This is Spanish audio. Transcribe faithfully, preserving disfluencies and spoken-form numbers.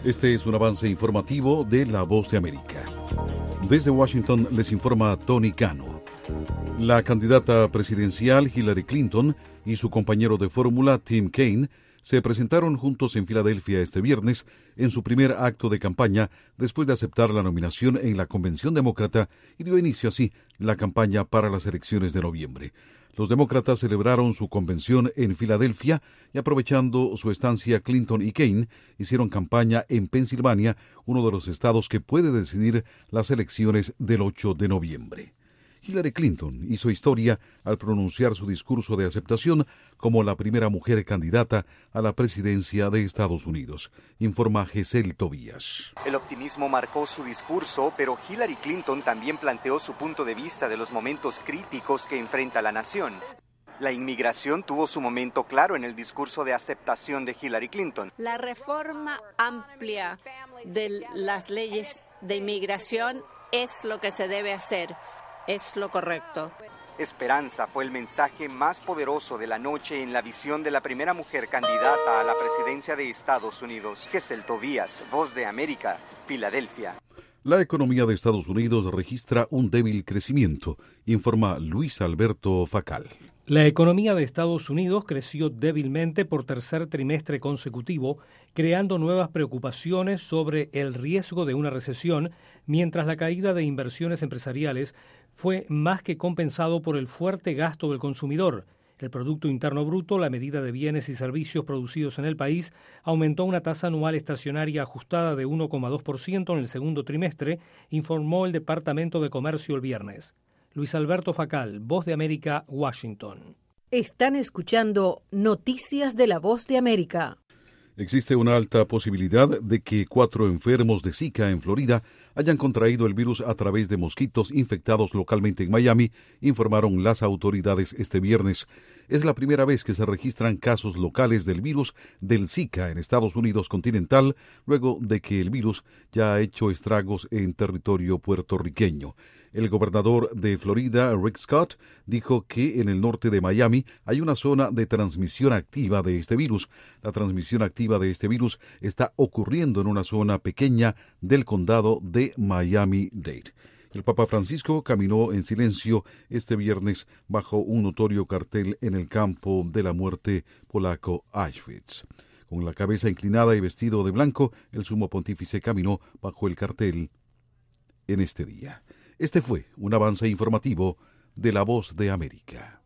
Este es un avance informativo de La Voz de América. Desde Washington les informa Tony Cano. La candidata presidencial Hillary Clinton y su compañero de fórmula Tim Kaine se presentaron juntos en Filadelfia este viernes en su primer acto de campaña después de aceptar la nominación en la Convención Demócrata y dio inicio así la campaña para las elecciones de noviembre. Los demócratas celebraron su convención en Filadelfia y aprovechando su estancia, Clinton y Kaine hicieron campaña en Pensilvania, uno de los estados que puede decidir las elecciones del ocho de noviembre. Hillary Clinton hizo historia al pronunciar su discurso de aceptación como la primera mujer candidata a la presidencia de Estados Unidos, informa Gesell Tobías. El optimismo marcó su discurso, pero Hillary Clinton también planteó su punto de vista de los momentos críticos que enfrenta la nación. La inmigración tuvo su momento claro en el discurso de aceptación de Hillary Clinton. La reforma amplia de las leyes de inmigración es lo que se debe hacer. Es lo correcto. Esperanza fue el mensaje más poderoso de la noche en la visión de la primera mujer candidata a la presidencia de Estados Unidos. Gesell Tobías, Voz de América, Filadelfia. La economía de Estados Unidos registra un débil crecimiento, informa Luis Alberto Facal. La economía de Estados Unidos creció débilmente por tercer trimestre consecutivo, creando nuevas preocupaciones sobre el riesgo de una recesión, mientras la caída de inversiones empresariales fue más que compensado por el fuerte gasto del consumidor. El Producto Interno Bruto, la medida de bienes y servicios producidos en el país, aumentó una tasa anual estacionaria ajustada de uno coma dos por ciento en el segundo trimestre, informó el Departamento de Comercio el viernes. Luis Alberto Facal, Voz de América, Washington. Están escuchando Noticias de la Voz de América. Existe una alta posibilidad de que cuatro enfermos de Zika en Florida hayan contraído el virus a través de mosquitos infectados localmente en Miami, informaron las autoridades este viernes. Es la primera vez que se registran casos locales del virus del Zika en Estados Unidos continental, luego de que el virus ya ha hecho estragos en territorio puertorriqueño. El gobernador de Florida, Rick Scott, dijo que en el norte de Miami hay una zona de transmisión activa de este virus. La transmisión activa de este virus está ocurriendo en una zona pequeña del condado de Miami-Dade. El Papa Francisco caminó en silencio este viernes bajo un notorio cartel en el campo de la muerte polaco Auschwitz. Con la cabeza inclinada y vestido de blanco, el sumo pontífice caminó bajo el cartel en este día. Este fue un avance informativo de La Voz de América.